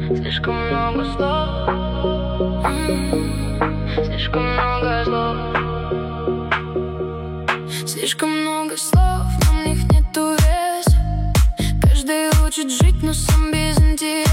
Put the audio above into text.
Слишком много слов, слишком много слов. Слишком много слов, но в них нету веса. Каждый хочет жить, но сам без интереса.